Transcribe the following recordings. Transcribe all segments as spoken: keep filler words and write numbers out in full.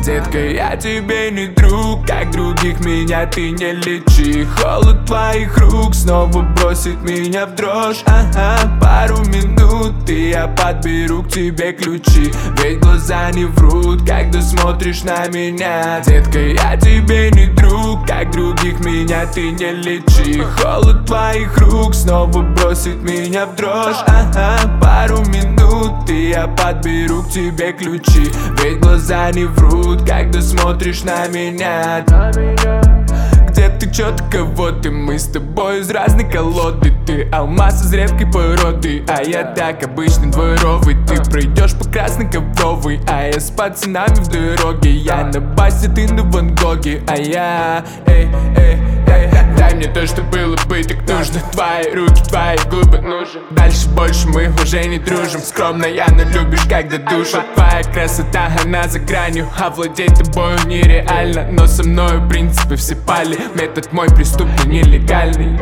Детка, я тебе не друг, как других меня ты не лечи. Холод твоих рук снова бросит меня в дрожь. Ага, пару минут и я подберу к тебе ключи. Ведь глаза не врут, когда смотришь на меня. Детка, я тебе не друг, как других меня ты не лечи. Холод твоих рук снова бросит меня в дрожь. Ага, пару минут и я подберу к тебе ключи. Ведь глаза не врут, когда смотришь на меня. Где ты, чё ты, кого ты? Мы с тобой из разной колоды. Ты алмаз из редкой породы, а я так обычный дворовый. Ты пройдешь по красной ковровой, а я с пацанами в дороге. Я на басе, ты на Ван Гоге, а я эй, эй, эй. Дай мне то, что было бы так нужно. Твои руки, твои губы нужен. Дальше больше мы уже не дружим. Скромная, но любишь, когда душат. Твоя красота, она за гранью. Овладеть тобою нереально, но со мною в принципе все пали. Метод мой преступный, нелегальный.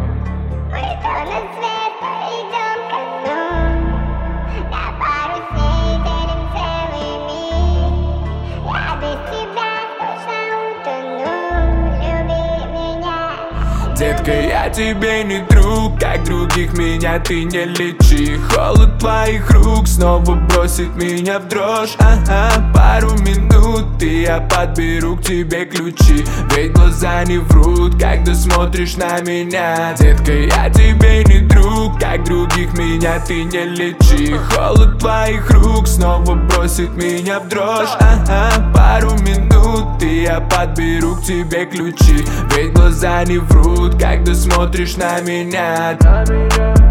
Детка, я тебе не друг, как других меня ты не лечи. Холод твоих рук снова бросит меня в дрожь. Ага, пару минут и я подберу к тебе ключи. Ведь глаза не врут, когда смотришь на меня. Детка, я тебе не друг, как других меня ты не лечи. Холод твоих рук снова бросит меня в дрожь. Ага, пару минут и я подберу к тебе ключи. Ведь глаза не врут, когда смотришь на меня.